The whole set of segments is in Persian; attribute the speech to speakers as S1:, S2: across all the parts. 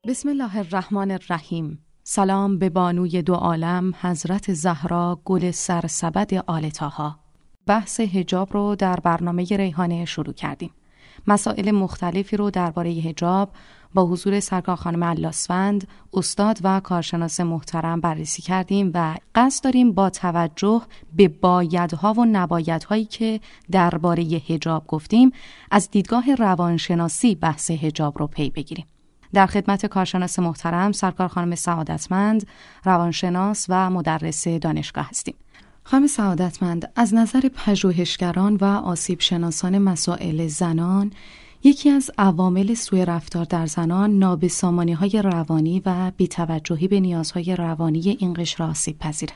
S1: بسم الله الرحمن الرحیم. سلام به بانوی دو عالم حضرت زهرا گل سرسبد آل طاها. بحث حجاب رو در برنامه ریحانه شروع کردیم. مسائل مختلفی رو درباره حجاب با حضور سرکار خانم الله‌اسفند، استاد و کارشناس محترم بررسی کردیم و قصد داریم با توجه به بایدها و نبایدهایی که درباره حجاب گفتیم از دیدگاه روانشناسی بحث حجاب رو پی بگیریم. در خدمت کارشناس محترم سرکار خانم سعادتمند، روانشناس و مدرس دانشگاه هستیم. خانم سعادتمند، از نظر پژوهشگران و آسیب شناسان مسائل زنان، یکی از عوامل سوء رفتار در زنان نابسامانی‌های روانی و بی‌توجهی به نیازهای روانی این قشر آسیب پذیره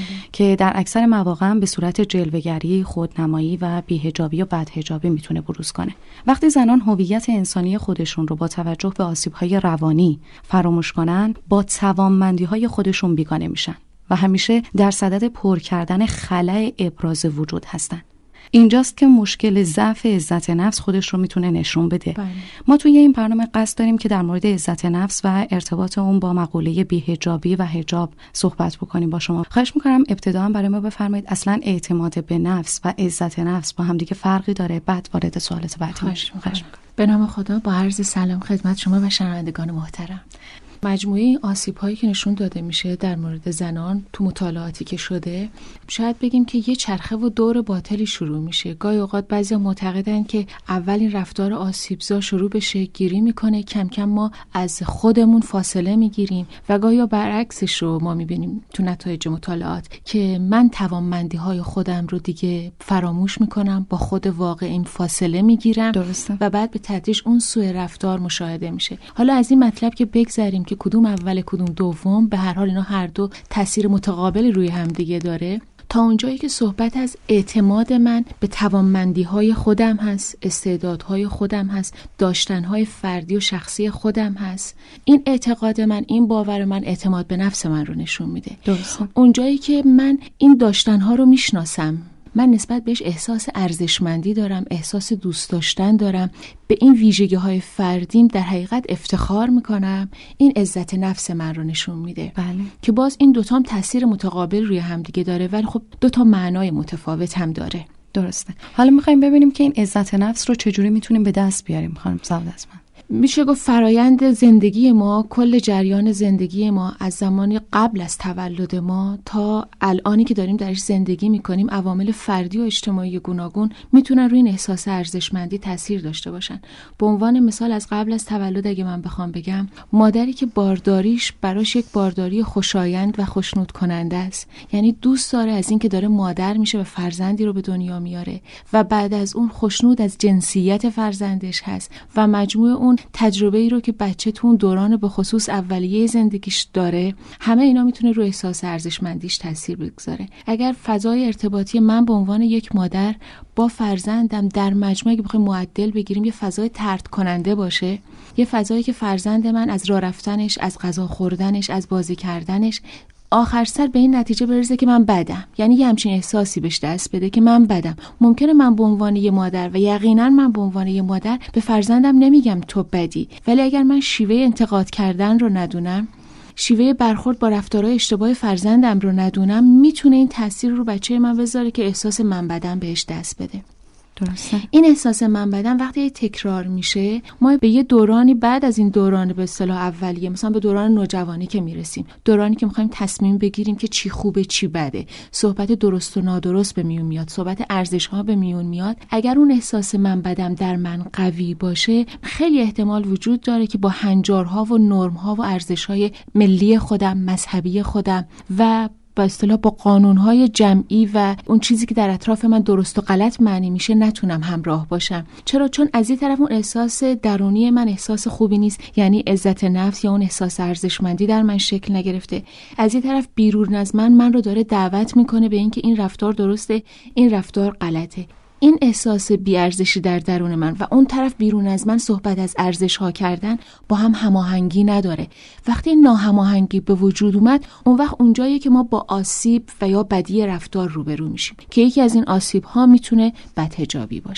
S1: که در اکثر مواقع به صورت جلوه‌گری، خودنمایی و بی‌حجابی و بدحجابی میتونه بروز کنه. وقتی زنان هویت انسانی خودشون رو با توجه به آسیب‌های روانی فراموش کنن، با توانمندی‌های خودشون بیگانه میشن و همیشه در صدد پر کردن خلأ ابراز وجود هستن. اینجاست که مشکل ضعف عزت نفس خودش رو میتونه نشون بده. ما توی این برنامه قصد داریم که در مورد عزت نفس و ارتباط اون با مقوله بی‌حجابی و حجاب صحبت بکنیم با شما. خواهش میکنم ابتداً برای ما بفرمایید اصلا اعتماد به نفس و عزت نفس با هم دیگه فرقی داره، بعد وارد سوالات بعدی میشیم.
S2: به نام خدا، با عرض سلام خدمت شما و شنوندگان محترم. مجموعه آسیب‌هایی که نشون داده میشه در مورد زنان تو مطالعاتی که شده، شاید بگیم که یه چرخه و دور باطلی شروع میشه. گاهی اوقات بعضیا معتقدن که اول این رفتار آسیبزا شروع بشه، گیری میکنه، کم کم ما از خودمون فاصله میگیریم و گاهی برعکسش رو ما میبینیم تو نتایج مطالعات که من توانمندی‌های خودم رو دیگه فراموش میکنم، با خود واقعیم فاصله میگیرم.
S1: درسته.
S2: و بعد به تدریج اون سوء رفتار مشاهده میشه. حالا از این مطلب که بگذریم که کدوم اول کدوم دوم، به هر حال اینا هر دو تاثیر متقابلی روی هم دیگه داره. تا اونجایی که صحبت از اعتماد من به توانمندی‌های خودم هست، استعدادهای خودم هست، داشتن‌های فردی و شخصی خودم هست، این اعتقاد من، این باور من اعتماد به نفس من رو نشون میده.
S1: درسته.
S2: اونجایی که من این داشتن‌ها رو میشناسم، من نسبت بهش احساس ارزشمندی دارم، احساس دوست داشتن دارم، به این ویژگی‌های فردیم در حقیقت افتخار میکنم، این عزت نفس من رو نشون میده.
S1: بله.
S2: که باز این دوتا هم تاثیر متقابل روی هم دیگه داره، ولی خب دوتا معنای متفاوت هم داره.
S1: درسته. حالا میخوایم ببینیم که این عزت نفس رو چجوری میتونیم به دست بیاریم خانم سعادتمند.
S2: میشه گفت فرایند زندگی ما، کل جریان زندگی ما از زمان قبل از تولد ما تا الانی که داریم درش زندگی میکنیم، عوامل فردی و اجتماعی گوناگون میتونن روی این احساس ارزشمندی تاثیر داشته باشن. به عنوان مثال از قبل از تولد اگه من بخوام بگم، مادری که بارداریش براش یک بارداری خوشایند و خوشنود کننده است، یعنی دوست داره از این که داره مادر میشه و فرزندی رو به دنیا میاره و بعد از اون خوشنود از جنسیت فرزندش هست و مجموع اون تجربه ای رو که بچه تو اون دوران به خصوص اولیه زندگیش داره، همه اینا میتونه روی احساس ارزشمندیش تاثیر بگذاره. اگر فضای ارتباطی من به عنوان یک مادر با فرزندم در مجموعه که بخوایم معدل بگیریم یه فضای طرد کننده باشه، یه فضایی که فرزند من از راه رفتنش، از غذا خوردنش، از بازی کردنش آخر سر به این نتیجه برسه که من بدم، یعنی یه همچین احساسی بهش دست بده که من بدم. ممکنه من به عنوان یه مادر و یقینا من به عنوان یه مادر به فرزندم نمیگم تو بدی، ولی اگر من شیوه انتقاد کردن رو ندونم، شیوه برخورد با رفتارهای اشتباه فرزندم رو ندونم، میتونه این تاثیر رو بچه من بذاره که احساس من بدم بهش دست بده.
S1: درسته.
S2: این احساس من بدن وقتی تکرار میشه، ما به یه دورانی بعد از این دوران به اصطلاح اولیه، مثلا به دوران نوجوانی که میرسیم، دورانی که میخوایم تصمیم بگیریم که چی خوبه چی بده، صحبت درست و نادرست به میون میاد، صحبت ارزش ها به میون میاد. اگر اون احساس من بدم در من قوی باشه، خیلی احتمال وجود داره که با هنجارها و نرم ها و ارزش های ملی خودم، مذهبی خودم و با اصطلاح با قانونهای جمعی و اون چیزی که در اطراف من درست و غلط معنی میشه نتونم همراه باشم. چرا؟ چون از این طرف اون احساس درونی من احساس خوبی نیست، یعنی عزت نفس یا اون احساس ارزشمندی در من شکل نگرفته. از این طرف بیرون از من رو داره دعوت میکنه به اینکه این رفتار درسته، این رفتار غلطه. این احساس بی‌ارزشی در درون من و اون طرف بیرون از من صحبت از ارزش ها کردن با هم هماهنگی نداره. وقتی ناهماهنگی به وجود اومد، اون وقت اونجاییه که ما با آسیب و یا بدی رفتار روبرو میشیم که یکی از این آسیب ها میتونه بدحجابی باشه.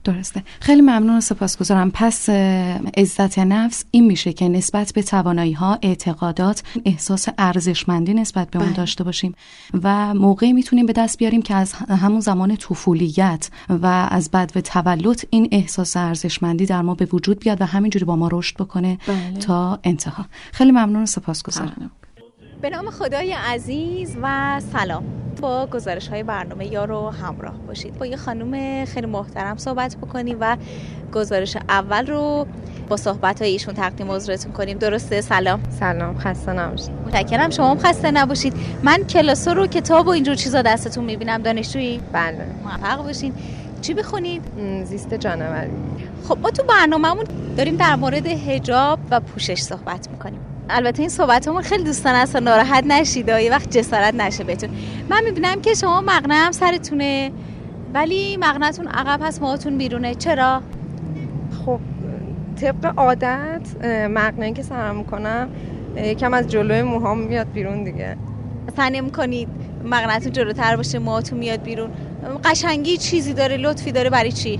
S1: درسته. خیلی ممنون و سپاسگزارم. پس عزت نفس این میشه که نسبت به توانایی‌ها، اعتقادات، احساس ارزشمندی نسبت به اون داشته باشیم و موقعی میتونیم به دست بیاریم که از همون زمان طفولیت و از بعد و تولد این احساس ارزشمندی در ما به وجود بیاد و همینجوری با ما رشد بکنه تا انتها. خیلی ممنون و سپاسگزارم.
S3: به نام خدای عزیز و سلام. با گزارش‌های برنامه یارو همراه باشید. با یه خانم خیلی محترم صحبت بکنیم و گزارش اول رو با صحبت‌های ایشون تقدیم حضورتون کنیم. درسته؟ سلام.
S4: سلام، خسته نباشید.
S3: متشکرم. شما هم خسته نباشید. من کلاس رو کتاب و اینجور چیزا دستتون می‌بینم. دانشجویی؟
S4: بله.
S3: موفق باشین. چی بخونید؟
S4: زیست جانوری.
S3: خب ما تو برنامه‌مون داریم در مورد حجاب و پوشش صحبت می‌کنیم. البته این صحبتمون خیلی دوستانه است، ناراحت نشید یه وقت جسارت نشه بهتون. من میبینم که شما مقنعه هم سرتونه ولی مقنعتون عقب هست، موهاتون بیرونه. چرا؟
S4: خب طبق عادت مقنعه که سرم میکنم یکم از جلوی موهام میاد بیرون دیگه.
S3: سعی نمی‌کنید مقنعتون جلوتر باشه موهاتون میاد بیرون؟ قشنگی چیزی داره، لطفی داره؟ برای چی؟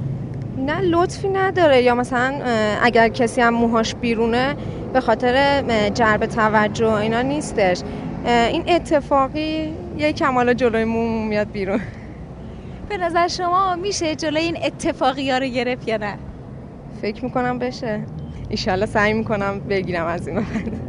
S4: نه لطفی نداره، یا مثلا اگر کسی هم موهاش بیرونه به خاطر جلب توجه اینا نیستش. این اتفاقی یه کمالا جلوی مو میاد بیرون.
S3: به نظر شما میشه جلوی این اتفاقی ها رو گرفت یا نه؟
S4: فکر میکنم بشه. ایشالله سعی میکنم بگیرم از این.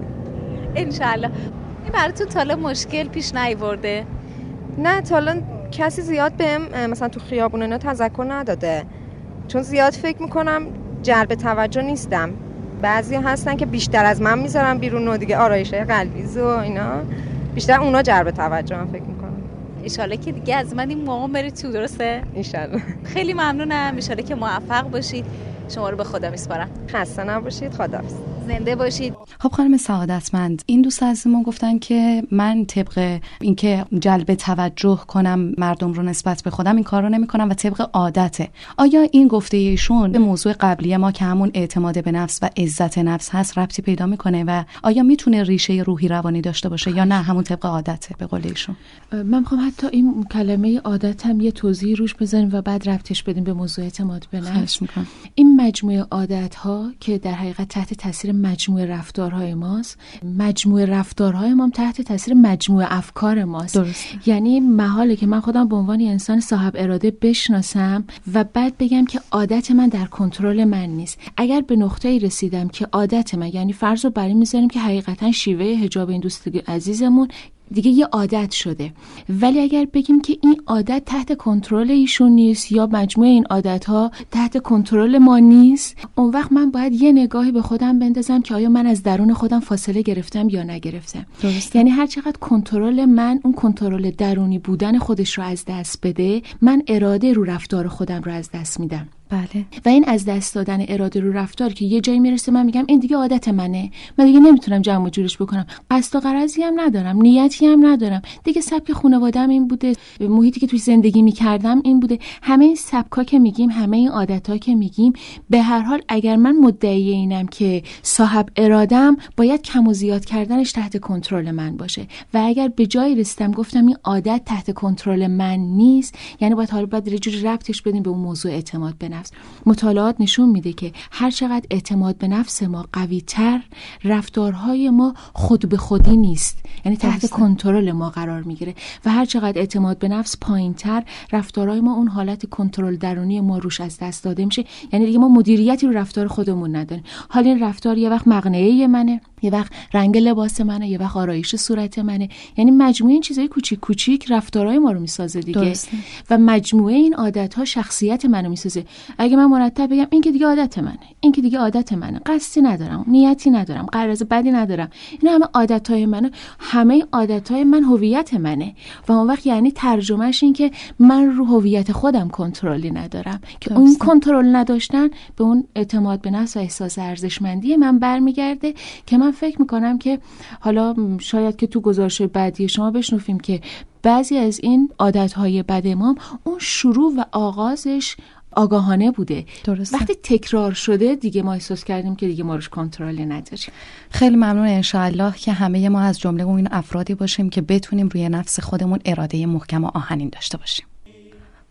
S3: انشالله. این براتون تا حالا مشکل پیش نیورده؟
S4: نه تا حالا کسی زیاد بهم مثلا تو خیابون اینا تذکر نداده، چون زیاد فکر میکنم جلب توجه نیستم. بعضی هستن که بیشتر از من میذارن بیرون و دیگه آرایشای قلبیز و اینا بیشتر اونا جلب توجه هم فکر میکنم.
S3: ایشالله که دیگه از من این موقع بری تو. درسته؟
S4: ایشالله.
S3: خیلی ممنونم. ایشالله که موفق باشید. شما رو به خدا میسپارم.
S4: خسته نباشید. خداحافظ.
S3: زنده باشید.
S1: خب خانم سعادتمند، این دوست عزیزمون گفتن که من طبق اینکه جلب توجه کنم مردم رو نسبت به خودم این کار رو نمی کنم و طبق عادته. آیا این گفته ایشون به موضوع قبلی ما که همون اعتماد به نفس و عزت نفس هست ربطی پیدا میکنه و آیا میتونه ریشه روحی روانی داشته باشه یا نه همون طبق عادته به قول ایشون؟
S2: من میخوام حتی این کلمه عادت هم یه توضیح روش بزنیم و بعد ربطش بدیم به موضوع اعتماد به نفس. این مجموعه عادت‌ها که در حقیقت تحت تاثیر مجموعه رفتارهای ماست، مجموعه رفتارهای ما هم تحت تاثیر مجموعه افکار ماست.
S1: درست.
S2: یعنی محاله که من خودم به عنوان انسان صاحب اراده بشناسم و بعد بگم که عادت من در کنترل من نیست. اگر به نقطه‌ای رسیدم که عادت من، یعنی فرض رو بر این می‌ذاریم که حقیقتا شیوه حجاب این دوست عزیزمون دیگه یه عادت شده، ولی اگر بگیم که این عادت تحت کنترل ایشون نیست یا مجموعه این عادت‌ها تحت کنترل ما نیست، اون وقت من باید یه نگاهی به خودم بندازم که آیا من از درون خودم فاصله گرفتم یا نگرفتم.
S1: درست.
S2: یعنی هر چقدر کنترل من اون کنترل درونی بودن خودش رو از دست بده، من اراده رو رفتار خودم رو از دست میدم.
S1: بله.
S2: و این از دست دادن اراده رو رفتار که یه جایی میرسه من میگم این دیگه عادت منه، من دیگه نمیتونم جمع و جورش بکنم، قصد و غرضی هم ندارم، نیتی هم ندارم، دیگه سبک خانواده‌ام این بوده، محیطی که توی زندگی میکردم این بوده، همه این سبکا که میگیم، همه این عادت‌ها که میگیم، به هر حال اگر من مدعی اینم که صاحب اراده‌ام، باید کم و زیاد کردنش تحت کنترل من باشه. و اگر به جایی رسیدم گفتم این عادت تحت کنترل من نیست، یعنی باید یه جوری ربطش بدیم به اون موضوع اعتماد به نفس. مطالعات نشون میده که هر چقدر اعتماد به نفس ما قوی تر، رفتارهای ما خود به خودی نیست، یعنی تحت کنترل ما قرار میگیره، و هر چقدر اعتماد به نفس پایین تر، رفتارهای ما اون حالت کنترل درونی ما روش از دست داده میشه، یعنی دیگه ما مدیریتی رو رفتار خودمون نداریم. حالا این رفتار یه وقت مقنعه منه، یه وقت رنگ لباس منه، یه وقت آرایش صورت منه، یعنی مجموعه این چیزای کوچیک کوچیک رفتارهای ما رو میسازه دیگه.
S1: درسته.
S2: و مجموعه این عادت‌ها شخصیت منو میسازه. اگه من مرتب بگم این که دیگه عادت منه، این که دیگه عادت منه، قصدی ندارم، نیتی ندارم، غرض بدی ندارم، این همه عادت‌های منه، همه عادت‌های من هویت منه، و اون وقت یعنی ترجمهش این که من رو هویت خودم کنترلی ندارم، که اون کنترل نداشتن به اون اعتماد به نفس و احساس ارزشمندی من برمیگرده، که من فکر میکنم که حالا شاید که تو گزارش بعدی شما بشنویم که بعضی از این عادت‌های بد ما اون شروع و آغازش آگاهانه بوده.
S1: درسته.
S2: وقتی تکرار شده دیگه ما احساس کردیم که دیگه ما روش کنترلی نداریم.
S1: خیلی ممنون. انشاءالله که همه ما از جمله اون افرادی باشیم که بتونیم روی نفس خودمون اراده محکم و آهنین داشته باشیم.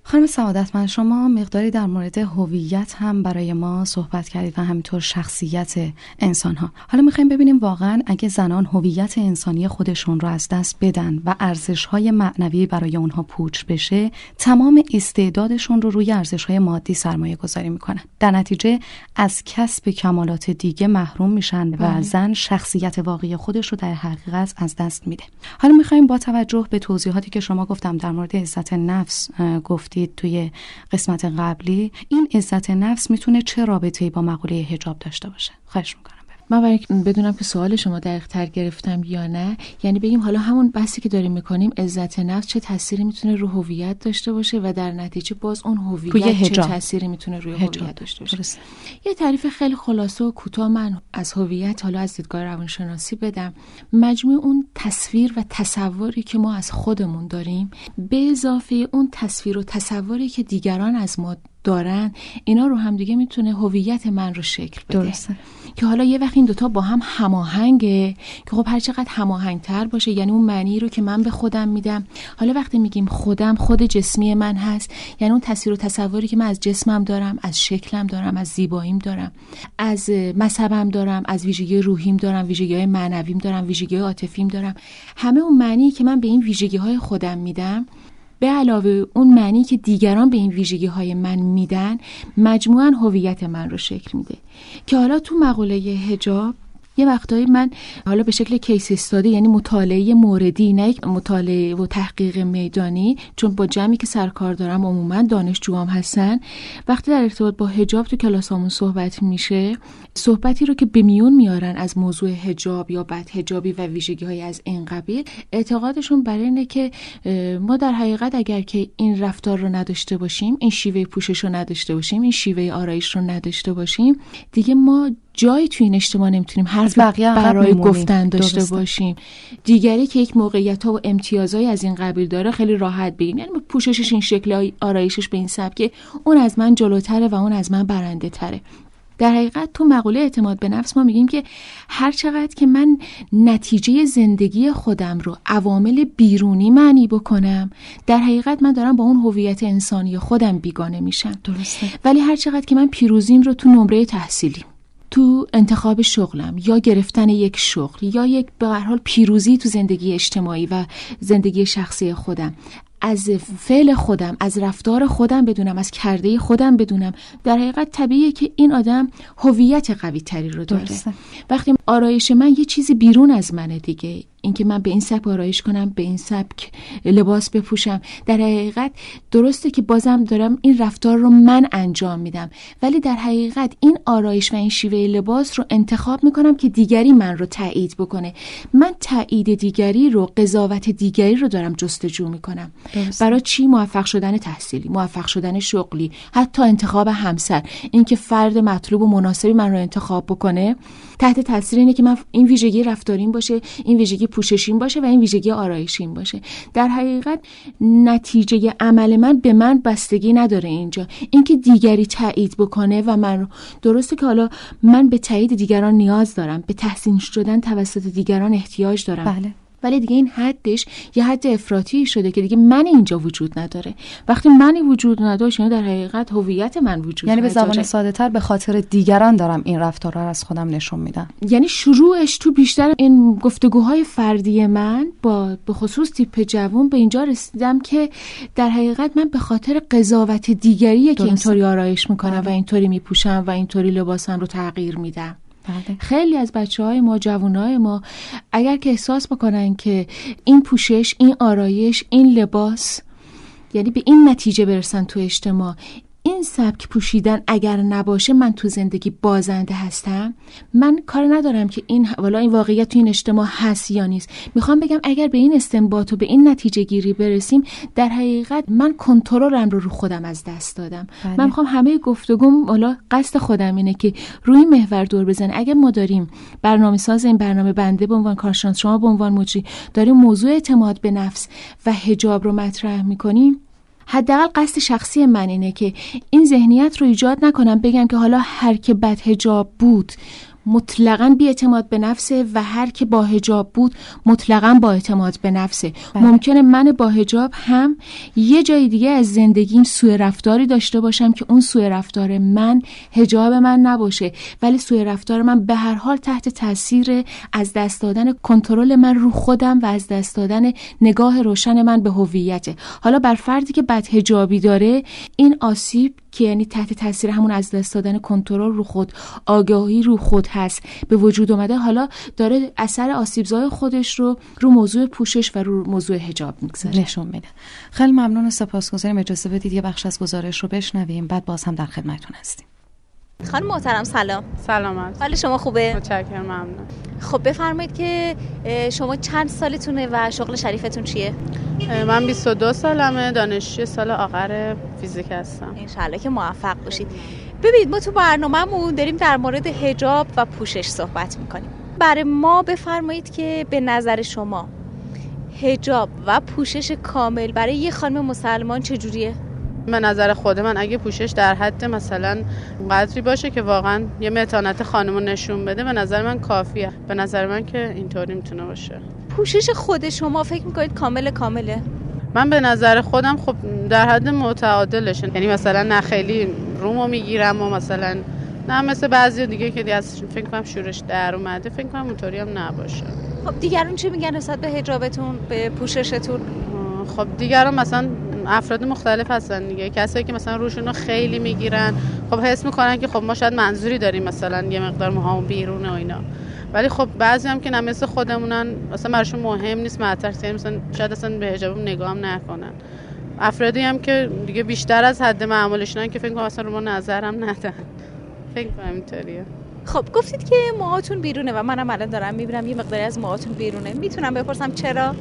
S1: خانم سعادتمند، شما مقداری در مورد هویت هم برای ما صحبت کردید و همینطور شخصیت انسان‌ها. حالا می‌خوایم ببینیم واقعاً اگه زنان هویت انسانی خودشون رو از دست بدن و ارزش‌های معنوی برای اونها پوچ بشه، تمام استعدادشون رو روی ارزش‌های مادی سرمایه‌گذاری می‌کنن. در نتیجه از کسب کمالات دیگه محروم میشن و زن شخصیت واقعی خودش رو در حقیقت از دست میده. حالا می‌خوایم با توجه به توضیحاتی که شما گفتم در مورد عزت نفس گفتید توی قسمت قبلی، این عزت نفس میتونه چه رابطه‌ای با مقوله حجاب داشته باشه؟ خواهش میکنم.
S2: من برای بدونم که سوال شما دقیق تر گرفتم یا نه، یعنی بگیم حالا همون بحثی که داریم میکنیم عزت نفس چه تأثیری میتونه روی هویت داشته باشه و در نتیجه باز اون هویت چه تأثیری میتونه روی هویت داشته باشه. یه تعریف خیلی خلاصه و کوتاه من از هویت حالا از دیدگاه روانشناسی بدم. مجموع اون تصویر و تصوری که ما از خودمون داریم به اضافه اون تصویر و تصوری که دیگران از ما دارن، اینا رو هم دیگه میتونه هویت من رو شکل بده.
S1: درسته.
S2: که حالا یه وقت این دوتا با هم هماهنگه که خب هر چقدر هماهنگتر باشه، یعنی اون معنی رو که من به خودم میدم، حالا وقتی میگیم خودم، خود جسمی من هست، یعنی اون تصویر و تصوری که من از جسمم دارم، از شکلم دارم، از زیباییم دارم، از مذهبم دارم، از ویژگی روحیم دارم، ویژگی‌های معنویم دارم، ویژگی‌های عاطفیم دارم. همه اون معنی که من به این ویژگی‌های خودم میدم به علاوه اون معنی که دیگران به این ویژگی‌های من میدن، مجموعاً هویت من رو شکل میده. که حالا تو مقوله حجاب یه وقتایی من حالا به شکل کیس استادی، یعنی مطالعه موردی، نه یک مطالعه و تحقیق میدانی، چون با جمعی که سرکار دارم عموما دانشجوام هستن، وقتی در ارتباط با حجاب تو کلاسامون صحبت میشه، صحبتی رو که به میون میارن از موضوع حجاب یا بدحجابی و ویژگی‌های از این قبیل، اعتقادشون بر اینه که ما در حقیقت اگر که این رفتار رو نداشته باشیم، این شیوه پوشش رو نداشته باشیم، این شیوه آرایش رو نداشته باشیم، دیگه ما جایی توی این اجتماع نمیتونیم حرف برای گفتن داشته باشیم. دیگری که یک موقعیت‌ها و امتیازهای از این قبیل داره خیلی راحت بگیم، یعنی پوششش این شکل، آرایشش به این سبک، اون از من جلوتره و اون از من برنده تره. در حقیقت تو مقوله اعتماد به نفس ما میگیم که هر چقدر که من نتیجه زندگی خودم رو عوامل بیرونی معنی بکنم، در حقیقت من دارم با اون هویت انسانی خودم بیگانه میشم.
S1: درسته.
S2: ولی هر چقدر که من پیروزیم رو تو نمره تحصیلی، تو انتخاب شغلم یا گرفتن یک شغل یا یک به هر حال پیروزی تو زندگی اجتماعی و زندگی شخصی خودم، از فعل خودم، از رفتار خودم بدونم، از کرده خودم بدونم، در حقیقت طبیعیه که این آدم هویت قوی تری رو داره.
S1: درسته.
S2: وقتی آرایش من یه چیزی بیرون از منه دیگه، اینکه من به این سبک آرایش کنم، به این سبک لباس بپوشم، در حقیقت درسته که بازم دارم این رفتار رو من انجام میدم، ولی در حقیقت این آرایش و این شیوه لباس رو انتخاب میکنم که دیگری من رو تایید بکنه. من تایید دیگری رو، قضاوت دیگری رو دارم جستجو میکنم. برای چی؟ موفق شدن تحصیلی، موفق شدن شغلی، حتی انتخاب همسر، اینکه فرد مطلوب و مناسبی من رو انتخاب بکنه تحت تاثیر اینه که من این ویژگی رفتاریم باشه، این ویژگی پوششیم باشه و این ویژگی آرایشیم باشه. در حقیقت نتیجه عمل من به من بستگی نداره. اینجا اینکه دیگری تایید بکنه و من، درسته که حالا من به تایید دیگران نیاز دارم، به تحسین شدن توسط دیگران احتیاج دارم،
S1: بله،
S2: ولی دیگه این حدش یه حد افراطی شده که دیگه من اینجا وجود نداره. وقتی منی وجود نداشت، یعنی در حقیقت هویت من وجود نداره.
S1: یعنی به زبان ساده تر به خاطر دیگران دارم این رفتارها رو از خودم نشون میدم.
S2: یعنی شروعش تو بیشتر این گفتگوهای فردی من با به خصوص تیپ جوان به اینجا رسیدم که در حقیقت من به خاطر قضاوت دیگریه که اینطوری آرایش میکنم و اینطوری میپوشم و اینطوری لباسم رو تغییر میدم.
S1: بله.
S2: خیلی از بچه‌های ما، جوانای ما، اگر که احساس بکنن که این پوشش، این آرایش، این لباس، یعنی به این نتیجه برسن تو اجتماع، این سبک پوشیدن اگر نباشه من تو زندگی بازنده هستم، من کار ندارم که این واقعیت تو این اجتماع هست یا نیست. میخوام بگم اگر به این استنباط و به این نتیجه گیری برسیم، در حقیقت من کنترلم رو خودم از دست دادم.
S1: بله.
S2: من میخوام همه گفتگوم، حالا قصد خودم اینه که روی محور دور بزنه. اگر ما داریم برنامه‌ساز این برنامه، بنده به عنوان کارشناس، شما به عنوان مجری، داریم موضوع اعتماد به نفس و حجاب رو مطرح میکنیم، حداقل قصد شخصی من اینه که این ذهنیت رو ایجاد نکنم، بگم که حالا هر که بدحجاب بود مطلقاً بی‌اعتماد به نفسه و هر که با حجاب بود مطلقاً با اعتماد به نفسه. ممکنه من با حجاب هم یه جای دیگه از زندگیم سوء رفتاری داشته باشم که اون سوء رفتار من حجاب من نباشه، ولی سوء رفتار من به هر حال تحت تاثیر از دست دادن کنترل من رو خودم و از دست دادن نگاه روشن من به هویته. حالا بر فردی که بد حجابی داره، این آسیب که یعنی تحت تاثیر همون از دست دادن کنترل رو خود، آگاهی رو خود هست به وجود اومده، حالا داره اثر آسیبزای خودش رو موضوع پوشش و رو موضوع حجاب میگذاره،
S1: نشون میده. خیلی ممنون و سپاسگزاریم. اجازه بدید یه بخش از گزارش رو بشنویم، بعد باز هم در خدمتتون هستیم.
S3: خانم محترم سلام.
S5: سلامت.
S3: حال شما خوبه؟
S5: متشکرم، ممنون.
S3: خب بفرمایید که شما چند سالتونه و شغل شریفتون چیه؟
S5: من 22 سالمه، دانشجوی سال آخر فیزیک هستم.
S3: انشالله که موفق باشید. ببینید ما تو برنامه‌مون داریم در مورد حجاب و پوشش صحبت میکنیم. برای ما بفرمایید که به نظر شما حجاب و پوشش کامل برای یه خانم مسلمان چجوریه؟
S5: به نظر خود من اگه پوشش در حد مثلا قدری باشه که واقعا یه متانت خانمو نشون بده، به نظر من کافیه. به نظر من که اینطوری میتونه باشه.
S3: پوشش خود شما فکر میکنید کامله؟
S5: من به نظر خودم خب در حد متعادلشه، یعنی مثلا نه خیلی رومو میگیرم و مثلا نه مثل بعضی دیگه که از فکر کنم شورش در اومده، فکر کنم اونطوری هم نباشه.
S3: خب دیگران چی میگن نسبت به حجابتون، به پوششتون؟
S5: خب دیگران مثلا افراد مختلف هستن دیگه، کسایی که مثلا روشونو خیلی میگیرن، خب حس میکنن که خب ما شاید منظوری داریم مثلا یه مقدار موهامون بیرونه و اینا، ولی خب بعضی هم که نه مثل خودمونن، مثلا براشون مهم نیست مطرح، مثلا شاید اصلا به حجابم نگاه هم نکنن. افرادی هم که دیگه بیشتر از حد معمولشونن که فکر کنم اصلا رو ما نظرم ندن. فکر کنم اینطوریه.
S3: خب گفتید که موهاتون بیرونه و منم الان دارم میبینم یه مقداری از موهاتون بیرونه. میتونم بپرسم چرا؟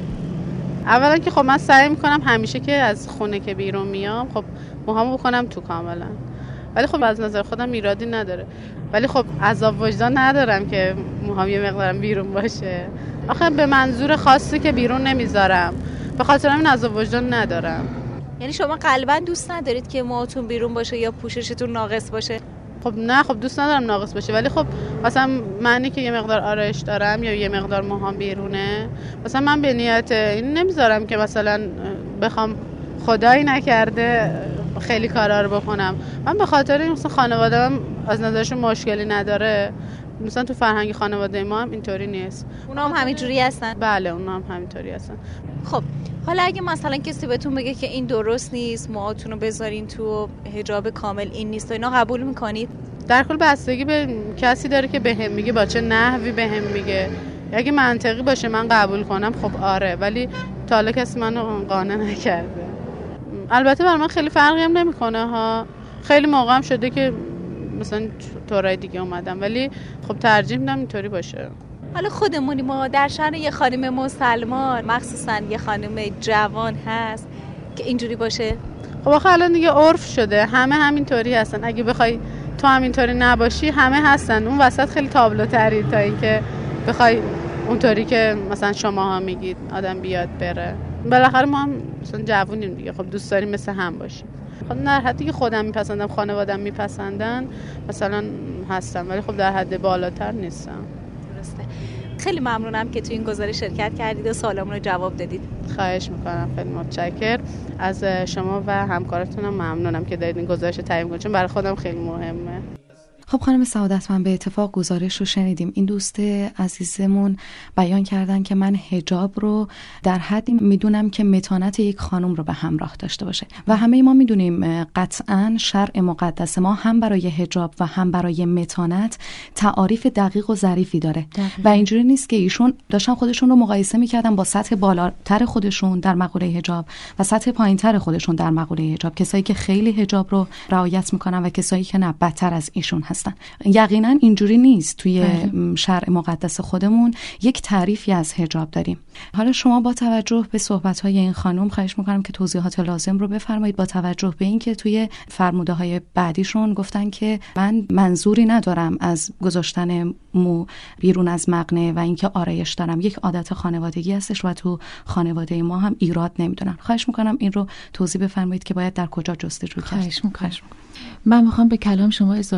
S5: اولا که خب من سعی میکنم همیشه که از خونه که بیرون میام خب موهامو بکنم تو کاملا، ولی خب از نظر خودم ایرادی نداره، ولی خب عذاب وجدان ندارم که موهام یه مقدارم بیرون باشه. آخه به منظور خاصی که بیرون نمیذارم، به خاطر همین عذاب وجدان ندارم.
S3: یعنی شما قلبا دوست ندارید که موهاتون بیرون باشه یا پوششتون ناقص باشه؟
S5: خب نه، خب دوست ندارم ناقص باشه، ولی خب مثلا معنی که یه مقدار آرایش دارم یا یه مقدار موهام بیرونه، مثلا من به نیت این نمیذارم که مثلا بخوام خدایی نکرده خیلی کارا رو بکنم. من به خاطر این مثلا خانواده‌ام از نظرشون مشکلی نداره، مثلا تو فرهنگ خانواده ما هم اینطوری نیست.
S3: اونا هم همینجوری هستن؟
S5: بله اونا هم همینطوری هستن.
S3: خب حالا اگه مثلا کسی بهتون بگه که این درست نیست، موهاتون رو بذارین تو حجاب کامل این نیست، اینا قبول میکنید؟
S5: در کل بستگی به کسی داره که بهم میگه با چه نحوی بهم میگه. اگه منطقی باشه من قبول کنم خب آره، ولی تا حالا کسی منو قانع نکرده. البته برای من خیلی فرقی هم نمیکنه ها، خیلی موقع هم شده که مثلا طورای دیگه اومدم، ولی خب ترجیح میدم اینطوری باشه.
S3: حالا خودمونی ما در شأن یه خانم مسلمان، مخصوصا یه خانم جوان هست که اینجوری باشه؟
S5: خب آخه الان دیگه عرف شده، همه همینطوری هستن. اگه بخوای تو همینطوری نباشی همه هستن، اون وسط خیلی تابلوتری تا اینکه بخوای اونطوری که مثلا شماها میگید آدم بیاد بره. بالاخره ما هم مثلا جوونیم دیگه، خب دوست داریم مثل هم باشیم. خب در حدی که خودم میپسندم، خانواده‌ام میپسندن مثلا هستم، ولی خب در حد بالاتر نیستم.
S3: درسته. خیلی ممنونم که تو این گزارش شرکت کردید و سوالامون رو جواب دادید.
S5: خواهش میکنم، خیلی متشکرم از شما و همکارتونم. ممنونم که دارید این گزارش رو تهیه میکنید، چون برای خودم خیلی مهمه.
S1: خب خانم سعادتمند، به اتفاق گزارش رو شنیدیم. این دوست عزیزمون بیان کردن که من حجاب رو در حدی میدونم که متانت یک خانم رو به همراه داشته باشه و همه ما میدونیم قطعاً شرع مقدس ما هم برای حجاب و هم برای متانت تعاریف دقیق و ظریفی داره و اینجوری نیست که ایشون داشتن خودشون رو مقایسه میکردن با سطح بالاتر خودشون در مقوله حجاب و سطح پایینتر خودشون در مقوله حجاب، کسایی که خیلی حجاب رو رعایت میکنن و کسایی که نه بدتر از ایشون هستن. یقینا اینجوری نیست. توی شرع مقدس خودمون یک تعریفی از حجاب داریم. حالا شما با توجه به صحبت‌های این خانم خواهش می‌کنم که توضیحات لازم رو بفرمایید، با توجه به اینکه توی فرموده‌های بعدیشون گفتن که من منظوری ندارم از گذاشتن مو بیرون از مقنعه و اینکه آرایش دارم، یک عادت خانوادگی هستش و تو خانواده ما هم ایراد نمیدونن. خواهش می‌کنم این رو توضیح بفرمایید که باید در کجا جستجو کرد.
S2: خواهش می‌کنم. من میخوام به کلام شما اضافه کنم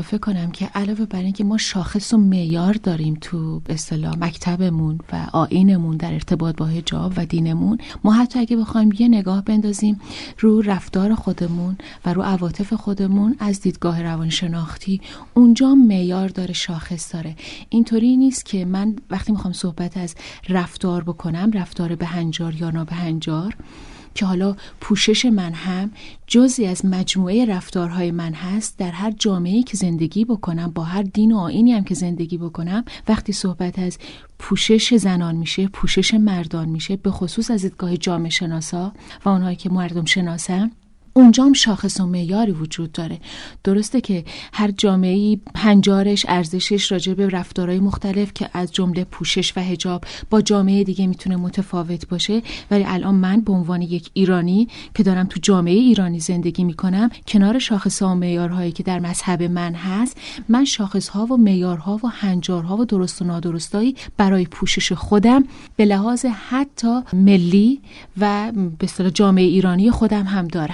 S2: بگم که علاوه بر این که ما شاخص و معیار داریم تو به اصطلاح مکتبمون و آیینمون در ارتباط با حجاب و دینمون، ما حتی اگه بخوایم یه نگاه بندازیم رو رفتار خودمون و رو عواطف خودمون از دیدگاه روانشناختی، اونجا معیار داره، شاخص داره. اینطوری نیست که من وقتی میخوام صحبت از رفتار بکنم، رفتار بهنجار یا نابهنجار، که حالا پوشش من هم جزئی از مجموعه رفتارهای من هست در هر جامعه‌ای که زندگی بکنم، با هر دین و آیینی هم که زندگی بکنم، وقتی صحبت از پوشش زنان میشه، پوشش مردان میشه، به خصوص از دیدگاه جامعه شناسا و اونهایی که مردم شناسن، اونجا هم شاخص و معیاری وجود داره. درسته که هر جامعه‌ای هنجارش، ارزشش راجع به رفتارهای مختلف که از جمله پوشش و حجاب با جامعه دیگه میتونه متفاوت باشه، ولی الان من به عنوان یک ایرانی که دارم تو جامعه ایرانی زندگی میکنم، کنار شاخص‌ها و معیارهایی که در مذهب من هست، من شاخص‌ها و معیارها و هنجارها و درست و نادرستایی برای پوشش خودم به لحاظ حتی ملی و به اصطلاح جامعه ایرانی خودم هم دارم.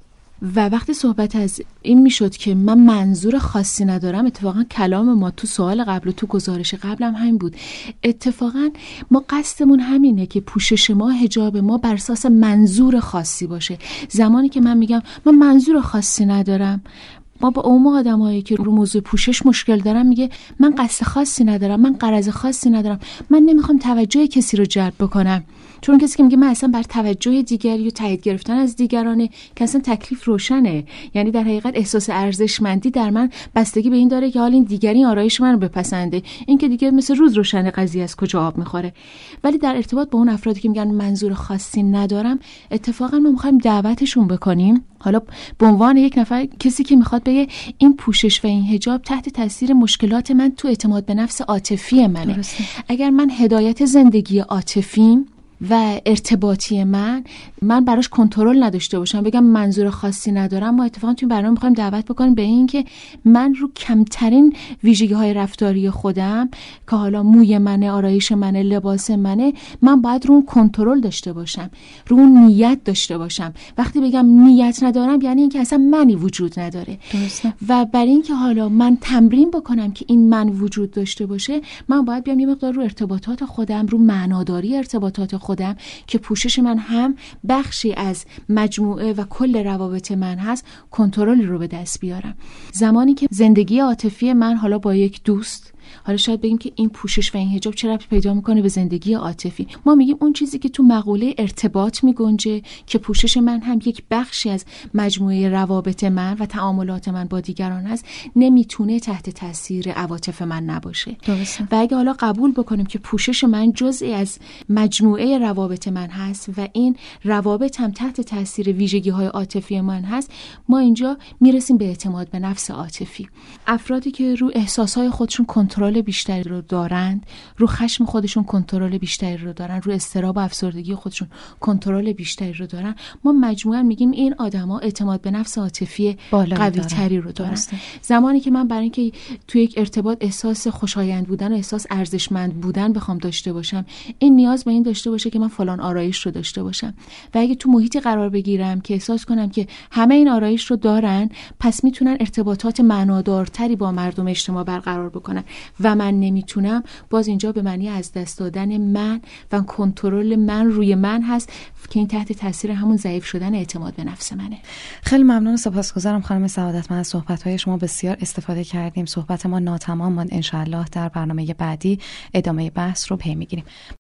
S2: و وقتی صحبت از این میشد که من منظور خاصی ندارم، اتفاقا کلام ما تو سوال قبل و تو گزارش قبلم همین بود. اتفاقا ما قصدمون همینه که پوشش ما، حجاب ما بر اساس منظور خاصی باشه. زمانی که من میگم من منظور خاصی ندارم، ما با عموم آدمایی که رو موضوع پوشش مشکل دارن میگه من قصد خاصی ندارم، من غرض خاصی ندارم، من نمیخوام توجه کسی رو جلب بکنم. چون کسی که میگه من اصلا بر توجه دیگری و تایید گرفتن از دیگرانه، که اصلا تکلیف روشنه. یعنی در حقیقت احساس ارزشمندی در من بستگی به این داره که حال این دیگری آرایش من رو بپسنده، این که دیگه مثل روز روشن قضیه از کجا آب میخوره. ولی در ارتباط با اون افرادی که میگن منظور خاصی ندارم، اتفاقا ما میخوایم دعوتشون بکنیم، حالا به عنوان یک نفر کسی که میخواد بگه این پوشش و این حجاب تحت تاثیر مشکلات من تو اعتماد به نفس عاطفی منه. درسته. اگر من هدایت زندگی عاطفیم و ارتباطی من براش کنترل نداشته باشم، بگم منظور خاصی ندارم، ما اتفاقا توی برنامه می‌خوایم دعوت بکنیم به این که من رو کمترین ویژگی‌های رفتاری خودم که حالا موی منه، آرایش منه، لباس منه، من باید رو اون کنترل داشته باشم، رو اون نیت داشته باشم. وقتی بگم نیت ندارم یعنی اینکه اصلا منی وجود نداره. درسته. و برای اینکه حالا من تمرین بکنم که این من وجود داشته باشه، من باید بیام یه مقدار رو ارتباطات خودم، رو معناداری ارتباطات خودم که پوشش من هم بخشی از مجموعه و کل روابط من هست، کنترل رو به دست بیارم. زمانی که زندگی عاطفی من حالا با یک دوست، حالا شاید بگیم که این پوشش و این حجاب چه ربطی پیدا میکنه به زندگی عاطفی، ما میگیم اون چیزی که تو مقوله ارتباط میگنجه که پوشش من هم یک بخشی از مجموعه روابط من و تعاملات من با دیگران هست، نمیتونه تحت تاثیر عواطف من نباشه. درسته. و اگه حالا قبول بکنیم که پوشش من جزئی از مجموعه روابط من هست و این روابط هم تحت تاثیر ویژگی‌های عاطفی من هست، ما اینجا میرسیم به اعتماد به نفس عاطفی. افرادی که رو احساسهای خودشون کنترل بیشتری رو دارند، رو خشم خودشون کنترل بیشتری رو دارن، رو اضطراب و افسردگی خودشون کنترل بیشتری رو دارن، ما مجموعاً میگیم این آدما اعتماد به نفس عاطفی قوی تری رو دارن. زمانی که من برای اینکه توی یک ارتباط احساس خوشایند بودن و احساس ارزشمند بودن بخوام داشته باشم، این نیاز به این داشته باشه که من فلان آرایش رو داشته باشم. و اگه تو محیطی قرار بگیرم که احساس کنم که همه این آرایش رو دارن، پس میتونن ارتباطات معنادارتری با مردم اجتماع برقرار بکنن و من نمیتونم، باز اینجا به معنی از دست دادن من و کنترل من روی من هست که این تحت تاثیر همون ضعیف شدن اعتماد به نفس منه.
S1: خیلی ممنون و سپاسگزارم خانم سعادت. من از صحبت‌های شما بسیار استفاده کردیم. صحبت ما ناتمام ماند. ان شاء الله در برنامه بعدی ادامه بحث رو پی می‌گیریم.